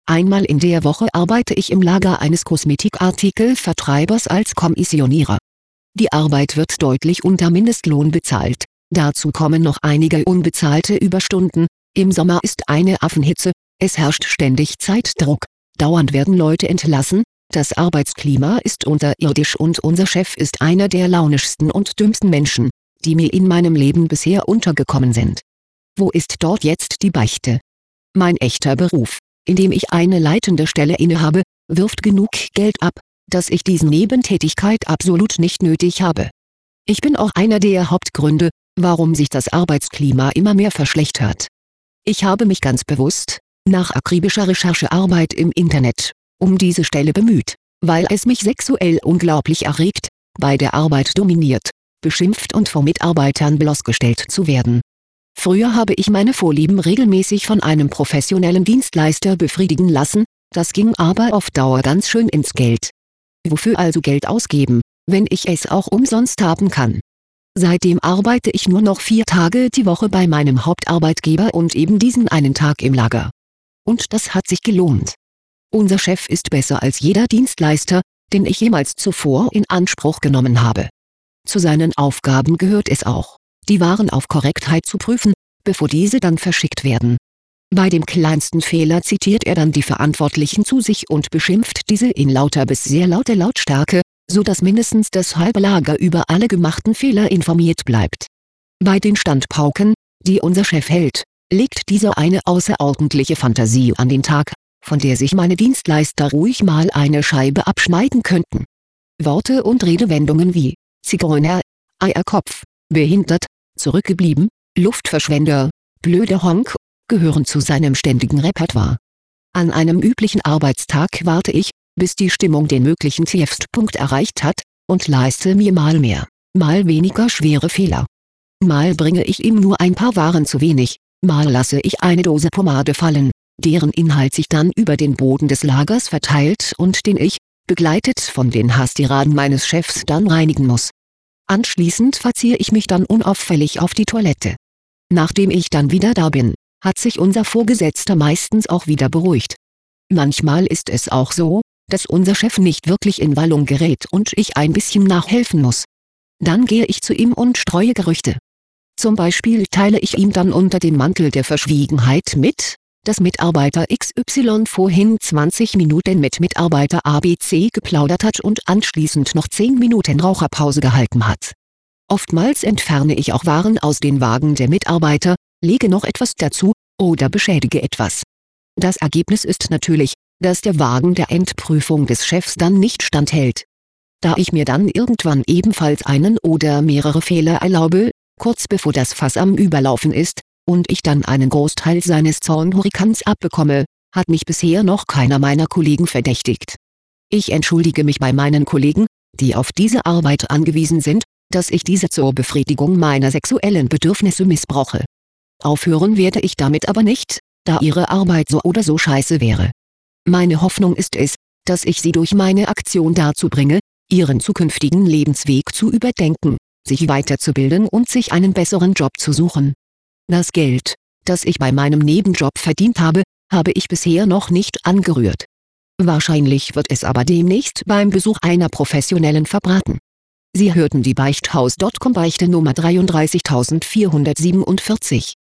Einmal in der Woche arbeite ich im Lager eines Kosmetikartikelvertreibers als Kommissionierer. Die Arbeit wird deutlich unter Mindestlohn bezahlt, dazu kommen noch einige unbezahlte Überstunden, im Sommer ist eine Affenhitze, es herrscht ständig Zeitdruck, dauernd werden Leute entlassen, das Arbeitsklima ist unterirdisch und unser Chef ist einer der launischsten und dümmsten Menschen, die mir in meinem Leben bisher untergekommen sind. Wo ist dort jetzt die Beichte? Mein echter Beruf, in dem ich eine leitende Stelle innehabe, wirft genug Geld ab, dass ich diese Nebentätigkeit absolut nicht nötig habe. Ich bin auch einer der Hauptgründe, warum sich das Arbeitsklima immer mehr verschlechtert. Ich habe mich ganz bewusst, nach akribischer Recherchearbeit im Internet, um diese Stelle bemüht, weil es mich sexuell unglaublich erregt, bei der Arbeit dominiert, beschimpft und von Mitarbeitern bloßgestellt zu werden. Früher habe ich meine Vorlieben regelmäßig von einem professionellen Dienstleister befriedigen lassen, das ging aber auf Dauer ganz schön ins Geld. Wofür also Geld ausgeben, wenn ich es auch umsonst haben kann? Seitdem arbeite ich nur noch 4 Tage die Woche bei meinem Hauptarbeitgeber und eben diesen einen Tag im Lager. Und das hat sich gelohnt. Unser Chef ist besser als jeder Dienstleister, den ich jemals zuvor in Anspruch genommen habe. Zu seinen Aufgaben gehört es auch, die Waren auf Korrektheit zu prüfen, bevor diese dann verschickt werden. Bei dem kleinsten Fehler zitiert er dann die Verantwortlichen zu sich und beschimpft diese in lauter bis sehr lauter Lautstärke, so dass mindestens das halbe Lager über alle gemachten Fehler informiert bleibt. Bei den Standpauken, die unser Chef hält, legt dieser eine außerordentliche Fantasie an den Tag, von der sich meine Dienstleister ruhig mal eine Scheibe abschneiden könnten. Worte und Redewendungen wie Zigeuner, Eierkopf, behindert, zurückgeblieben, Luftverschwender, blöde Honk, gehören zu seinem ständigen Repertoire. An einem üblichen Arbeitstag warte ich, bis die Stimmung den möglichen Tiefstpunkt erreicht hat, und leiste mir mal mehr, mal weniger schwere Fehler. Mal bringe ich ihm nur ein paar Waren zu wenig, mal lasse ich eine Dose Pomade fallen, deren Inhalt sich dann über den Boden des Lagers verteilt und den ich, begleitet von den Hasstiraden meines Chefs, dann reinigen muss. Anschließend verziehe ich mich dann unauffällig auf die Toilette. Nachdem ich dann wieder da bin, hat sich unser Vorgesetzter meistens auch wieder beruhigt. Manchmal ist es auch so, dass unser Chef nicht wirklich in Wallung gerät und ich ein bisschen nachhelfen muss. Dann gehe ich zu ihm und streue Gerüchte. Zum Beispiel teile ich ihm dann unter dem Mantel der Verschwiegenheit mit, dass Mitarbeiter XY vorhin 20 Minuten mit Mitarbeiter ABC geplaudert hat und anschließend noch 10 Minuten Raucherpause gehalten hat. Oftmals entferne ich auch Waren aus den Wagen der Mitarbeiter, lege noch etwas dazu, oder beschädige etwas. Das Ergebnis ist natürlich, dass der Wagen der Endprüfung des Chefs dann nicht standhält. Da ich mir dann irgendwann ebenfalls einen oder mehrere Fehler erlaube, kurz bevor das Fass am Überlaufen ist, und ich dann einen Großteil seines Zornhurrikans abbekomme, hat mich bisher noch keiner meiner Kollegen verdächtigt. Ich entschuldige mich bei meinen Kollegen, die auf diese Arbeit angewiesen sind, dass ich diese zur Befriedigung meiner sexuellen Bedürfnisse missbrauche. Aufhören werde ich damit aber nicht, da ihre Arbeit so oder so scheiße wäre. Meine Hoffnung ist es, dass ich sie durch meine Aktion dazu bringe, ihren zukünftigen Lebensweg zu überdenken, sich weiterzubilden und sich einen besseren Job zu suchen. Das Geld, das ich bei meinem Nebenjob verdient habe, habe ich bisher noch nicht angerührt. Wahrscheinlich wird es aber demnächst beim Besuch einer Professionellen verbraten. Sie hörten die Beichthaus.com Beichte Nummer 33447.